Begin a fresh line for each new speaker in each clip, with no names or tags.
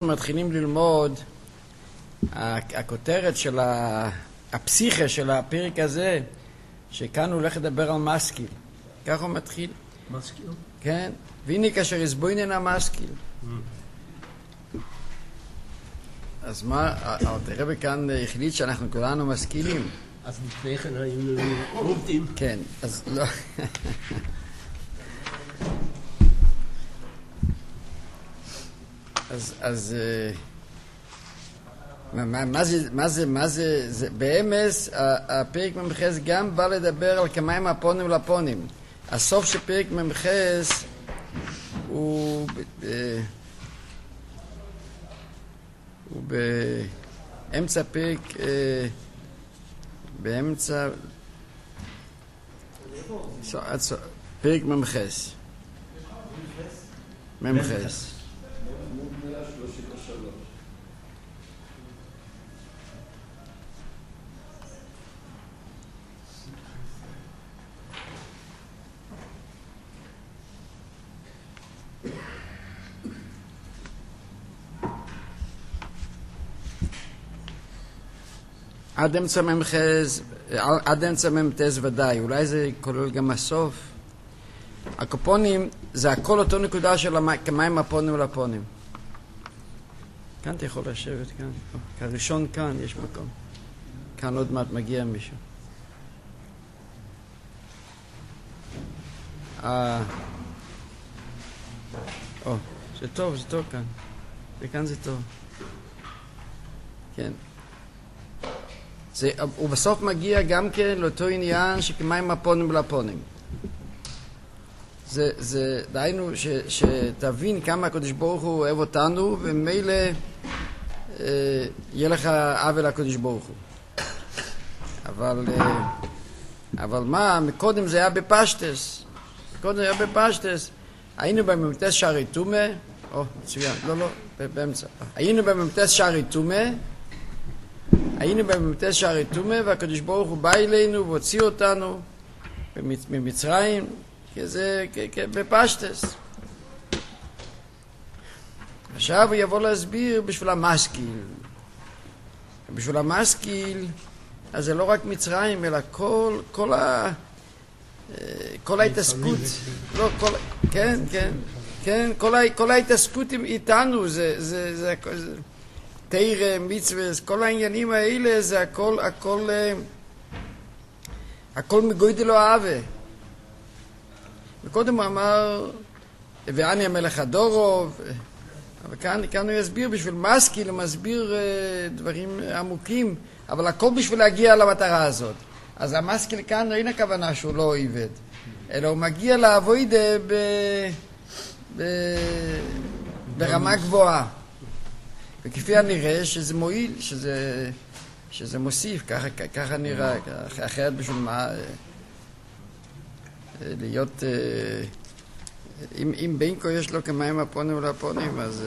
מתחילים ללמוד, הכותרת של הפסיכה של הפרק הזה, שכאן הוא הולך לדבר על משכיל. ככה הוא מתחיל.
משכיל?
כן. והנה כאשר יסבוינן המשכיל. אז מה, הרבי כאן החליט שאנחנו כולנו משכילים.
אז לפני כן היינו עובדים.
כן, אז לא. אז מה זה באמס הפרק ממחס גם בא לדבר על כמיים הפונים לפונים. הסוף של פרק ממחס הוא באמצע פרק, באמצע פרק ממחס. ממחס. עד אמצע ממחז, עד אמצע ממתז ודאי, אולי זה כולל גם הסוף. הקופונים זה הכל אותו נקודה של כמיים הפונים לפונים. כאן אתה יכול לשבת כאן, כראשון כאן יש מקום. כאן עוד מעט מגיע מישהו. זה טוב, זה טוב כאן. וכאן זה טוב. כן. הוא בסוף מגיע גם כן לאותו עניין שכמיים הפונים לפונים. זה דהיינו שתבין כמה הקדוש ברוך הוא אוהב אותנו, ומילא יהיה לך עוול הקדוש ברוך הוא. אבל מה, מקודם זה היה בפשטס. מקודם זה היה בפשטס. היינו בממתס שערי תומה, מצוין, לא, באמצע. היינו בממתס שערי תומה, היינו בממתס שערי תומה, והקדוש ברוך הוא בא אלינו והוציא אותנו ממצרים, כזה בפשטס. עכשיו הוא יבוא להסביר בשביל המשכיל. בשביל המשכיל, אז זה לא רק מצרים, אלא כל ההתעסקות. כן, כל ההתעסקות איתנו, זה תירא, מצווה, כל העניינים האלה, זה הכל מגודל אהבה. וקודם הוא אמר, ואני המלך הדורוב, אבל כאן הוא יסביר בשביל משכיל, הוא מסביר דברים עמוקים, אבל הכל בשביל להגיע למטרה הזאת. אז המשכיל כאן אין הכוונה שהוא לא עובד, אלא הוא מגיע לעבוד ברמה גבוהה. וכפי הנראה שזה מועיל, שזה מוסיף, ככה נראה, אחרת בשביל מה להיות, אם בין כה יש לו כמיים הפונים ולפונים, אז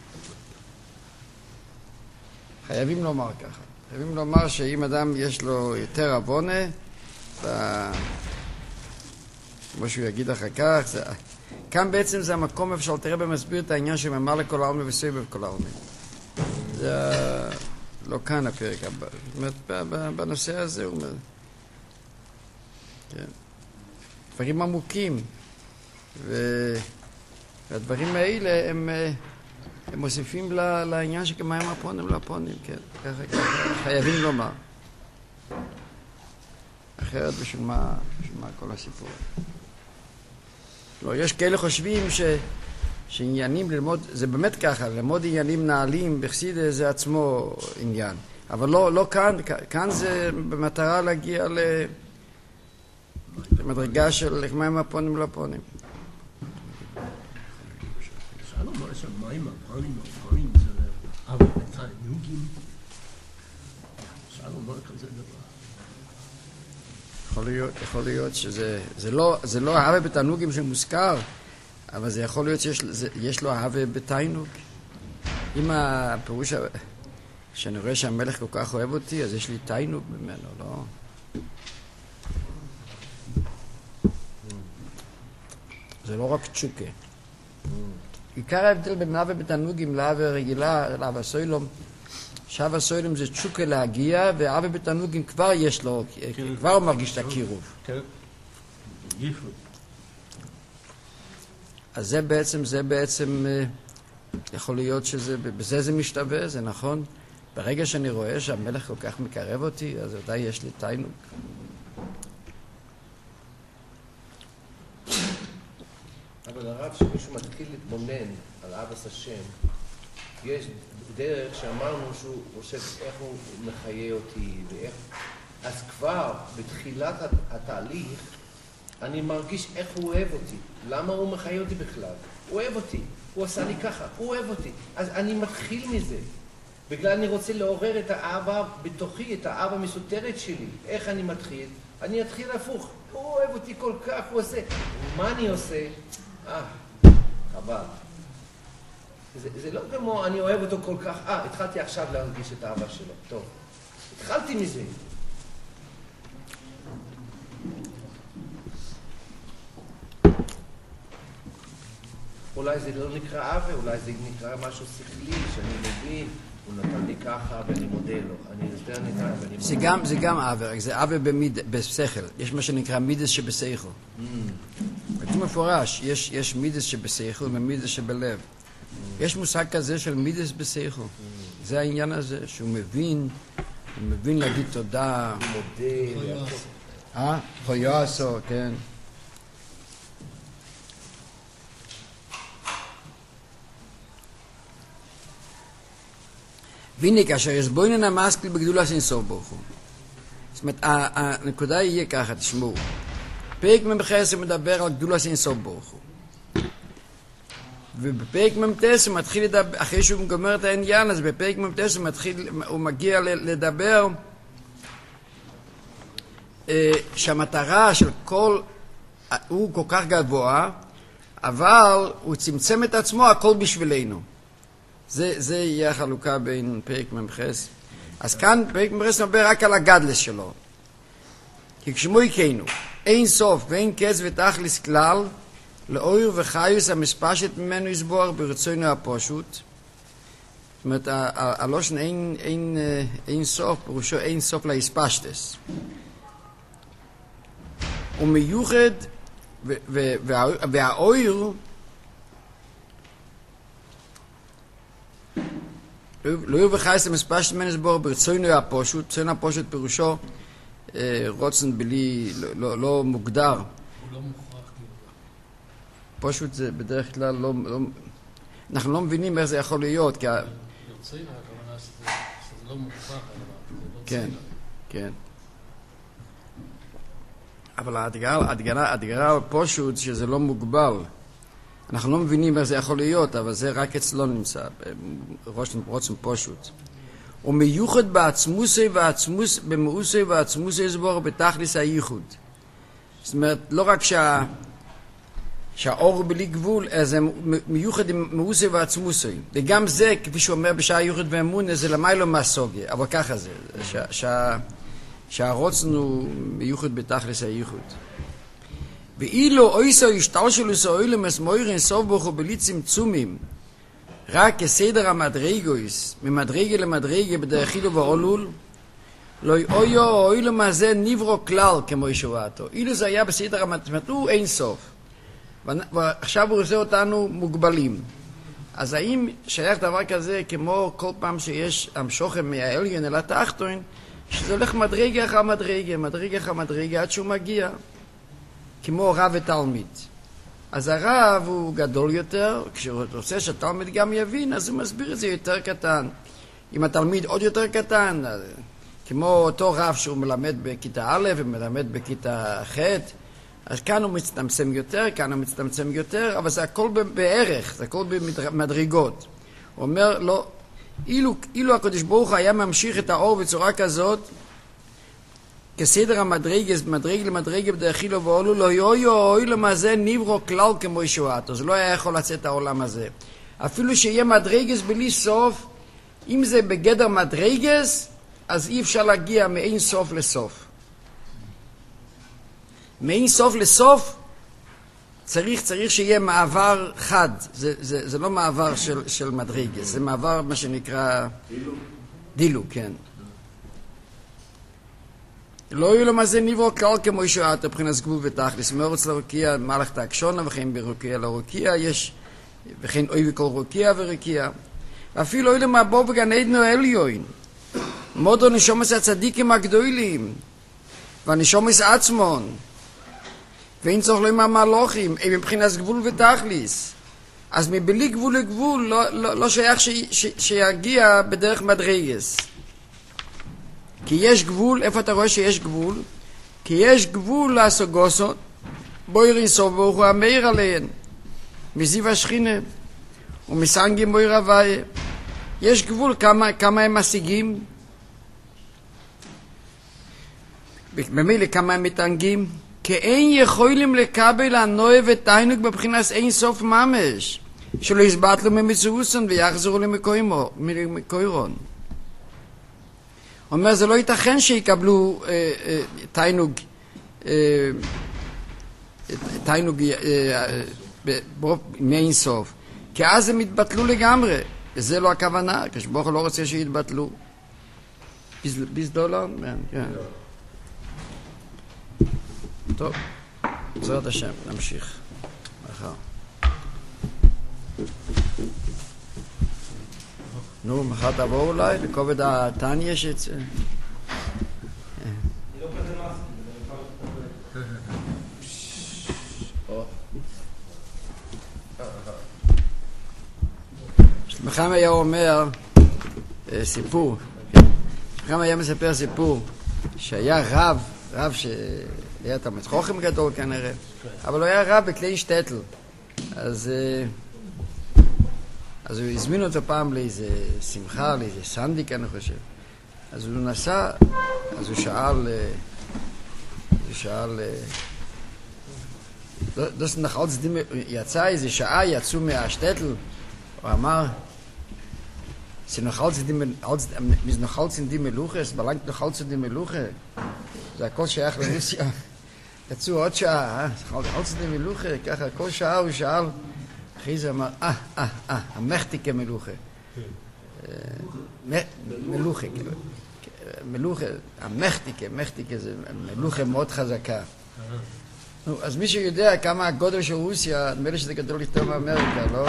חייבים לומר ככה. חייבים לומר שאם אדם יש לו יותר עוונה, כמו שהוא יגיד אחר כך, כאן בעצם זה המקום איפה שאל תראה במסביר את העניין שמאמר לכל העלמי וסביב כל העלמי. זה לא כאן הפרק הבא. זאת אומרת, בנושא הזה הוא אומר, כן. דברים עמוקים, והדברים האלה הם מוסיפים לעניין שכמיים הפונים לפונים, כן. ככה חייבים לומר. אחרת בשביל מה כל הסיפור. לא, יש כאלה חושבים שעניינים ללמוד, זה באמת ככה, ללמוד עניינים נעלים בחסידות זה עצמו עניין. אבל לא כאן, כאן זה במטרה להגיע למדרגה של כמיים הפונים לפונים.
אפשר לומר שהמים הפונים לפונים זה אבל בתענוגים. אפשר לומר כזה דבר.
יכול להיות שזה לא אהבה בתענוגים שמוזכר, אבל זה יכול להיות שיש לו אהבה בתענוג. אם הפירוש שאני רואה שהמלך כל כך אוהב אותי, אז יש לי תענוג ממנו, לא? זה לא רק תשוקה. עיקר ההבדל בין אהבה בתענוגים לאהבה רגילה, לאהבה סוילום, שאהבה סוילום זה תשוקה להגיע, ואהבה בתענוגים כבר יש לו, כבר הוא מרגיש את הקירוב.
כן. ייחוד.
אז זה בעצם, יכול להיות שבזה זה משתווה, זה נכון. ברגע שאני רואה שהמלך כל כך מקרב אותי, אז ודאי יש לי תענוג.
אבל הרב, שמישהו מתחיל להתבונן על אהבת השם, יש דרך שאמרנו שהוא חושב איך הוא מחיה אותי ואיך... אז כבר בתחילת התהליך אני מרגיש איך הוא אוהב אותי. למה הוא מחיה אותי בכלל? הוא אוהב אותי, הוא עשה לי ככה, הוא אוהב אותי. אז אני מתחיל מזה. בגלל אני רוצה לעורר את האהבה בתוכי, את האהבה המסותרת שלי. איך אני מתחיל? אני אתחיל הפוך. הוא אוהב אותי כל כך, הוא עושה. מה אני עושה? חבל. זה לא כמו אני אוהב אותו כל כך. התחלתי עכשיו להרגיש את האהבה שלו. טוב. התחלתי מזה. אולי זה לא נקרא אהבה, אולי זה נקרא משהו שכלי שאני מבין. הוא נתן לי ככה ואני מודה לו. אני יותר נקרא ואני מודה לו.
זה גם אהבה, זה אהבה בשכל. יש מה שנקרא מידס שבשכל. כתוב מפורש, יש מידס שבשכל ומידס שבלב. יש מושג כזה של מידס בשכל. זה העניין הזה, שהוא מבין להגיד תודה.
הוא מודה.
חויאסו, כן. והנה, כאשר יסבוינן המשכיל בגדולת אינסוף ברוך הוא. זאת אומרת, הנקודה יהיה ככה, תשמעו. פרק מ"ח מדבר על גדולת אינסוף ברוך הוא. ובפרק מ"ט הוא מתחיל לדבר, אחרי שהוא גומר את העניין, אז בפרק מ"ט הוא מגיע לדבר שהמטרה של כל, הוא כל כך גבוה, אבל הוא צמצם את עצמו, הכל בשבילנו. זה יהיה החלוקה בין פרק מ"ח. אז כאן פרק מ"ח מדבר רק על הגדלס שלו. כי כשמו יקיינו, אין סוף ואין קץ ותכלס כלל, לאויר וחיוס המספשת ממנו יסבור ברצונו הפשוט. זאת אומרת, הלושן אין סוף, פירושו אין סוף להספשטס. הוא מיוחד, והאויר, לא יהיו וחייס המספשת ממנו יסבור ברצונו הפשוט. רצונו הפשוט פירושו רוצן בלי, לא מוגדר.
הוא לא מוכרח להיות.
פשוט זה בדרך כלל לא... אנחנו לא מבינים איך זה יכול להיות, כי...
יוצאים, הכוונה שזה לא מוכרח,
כן, כן. אבל הדגרה פשוט שזה לא מוגבל. אנחנו לא מבינים איך זה יכול להיות, אבל זה רק אצלו נמצא, רוצן פשוט. הוא מיוחד בעצמוסי ועצמוס, במאוסי ועצמוסי יסבור בתכלס הייחוד. זאת אומרת, לא רק שהאור בלי גבול, זה מיוחד עם מאוסי ועצמוסי. וגם זה, כפי שהוא אומר בשעה ייחוד ואמונה, זה למיילו מהסוגיה, אבל ככה זה, שהרוצן הוא מיוחד בתכלס הייחוד. ואילו אויסו ישתלשלוס אוילמס מוירין סוף ברוך הוא בלי צמצומים, רק כסדר המדרגויס, ממדרגה למדרגה בדרכילו ועולול, לא אויו אוילם הזה נברו כלל כמו ישועתו. אילו זה היה בסדר המדרגה, הוא אין סוף. ועכשיו הוא עושה אותנו מוגבלים. אז האם שייך דבר כזה כמו כל פעם שיש המשוכם מהעליון אל התחתון, שזה הולך מדרגה אחר מדרגה, מדרגה אחר מדרגה, עד שהוא מגיע. כמו רב ותלמיד. אז הרב הוא גדול יותר, כשהוא רוצה שהתלמיד גם יבין, אז הוא מסביר את זה יותר קטן. אם התלמיד עוד יותר קטן, כמו אותו רב שהוא מלמד בכיתה א' ומלמד בכיתה ח', אז כאן הוא מצטמצם יותר, כאן הוא מצטמצם יותר, אבל זה הכל בערך, זה הכל במדרגות. הוא אומר, לא, אילו הקדוש ברוך הוא היה ממשיך את האור בצורה כזאת, כסדר המדרגה, מדרגה למדרגה בדרכילו ועולו, לא יוי למזה נברו כלל כמו ישועתו. זה לא היה יכול לצאת העולם הזה. אפילו שיהיה מדרגס בלי סוף, אם זה בגדר מדרגס, אז אי אפשר להגיע מאין סוף לסוף. מאין סוף לסוף, צריך שיהיה מעבר חד, זה לא מעבר של מדרגס, זה מעבר מה שנקרא דילוג, כן. לא יהיו לו מה זה נברוא כלל כמו ישועת מבחינת גבול ותכלס, מאורץ לרוקיע מלאכת הקשונה וכן ברוקיע לרוקיע יש, וכן אוי וכל רוקיע ורוקיע, ואפילו אוי למעבור בגן עדן או עליון, מודו נשומס הצדיקים הגדולים, והנשומס עצמון, ואין צורך לו עם המלוכים, מבחינת גבול ותכליס. אז מבלי גבול לגבול לא שייך שיגיע בדרך מדרגס. כי יש גבול, איפה אתה רואה שיש גבול? כי יש גבול להשגוסות, בויר אינסוף ברוך הוא המאיר עליהן, מזיו השכינה, ומסנגים בויר הוויה. יש גבול, כמה הם משיגים? במילא כמה הם מתענגים? כי אין יכולים לקבל הנועה ותיינוק בבחינת אין סוף ממש, שלא יסבטלו ממצאוסון ויחזרו למקוירון. אומר, זה לא ייתכן שיקבלו תיינוק מאין סוף, כי אז הם יתבטלו לגמרי, וזה לא הכוונה, כשברוך הוא לא רוצה שיתבטלו. ביס דולר? כן. טוב, בעזרת השם, נמשיך. מחר. נו, מחר תבואו אולי, לכובד התניה שיצא. שלמכם היה אומר סיפור, שלמכם היה מספר סיפור, שהיה רב שהיה תלמיד חוכם גדול כנראה, אבל הוא היה רב בכלי שטטל. אז הוא הזמין אותו פעם לאיזה שמחה, לאיזה סנדיק אני חושב. אז הוא נסע, אז הוא שאל, יצא איזה שעה, יצאו מהשטטל, הוא אמר, מזנוחל צינדי מלוכה, סבלנק נוחל צינדי מלוכה, זה הכל שייך לרוסיה. יצאו עוד שעה, נוחל צינדי מלוכה, ככה כל שעה הוא שאל, אחרי זה אמר, המחתיקה מלוכה. מלוכה, המחתיקה זה מלוכה מאוד חזקה. אז מי שיודע כמה הגודל של רוסיה, נדמה לי שזה גדול יותר מאמריקה, לא?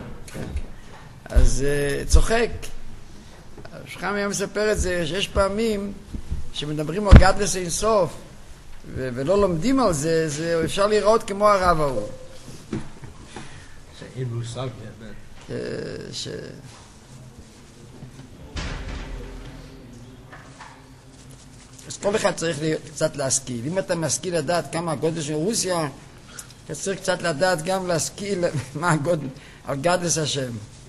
אז צוחק. שכם היה מספר את זה, שיש פעמים שמדברים על גדלס אין סוף, ולא לומדים על זה, אפשר לראות כמו הרב ההוא.
שאין מושג באמת.
אז כל אחד צריך קצת להשכיל. אם אתה משכיל לדעת כמה הגודל של רוסיה, אתה צריך קצת לדעת גם להשכיל מה הגודל, על גדלס השם.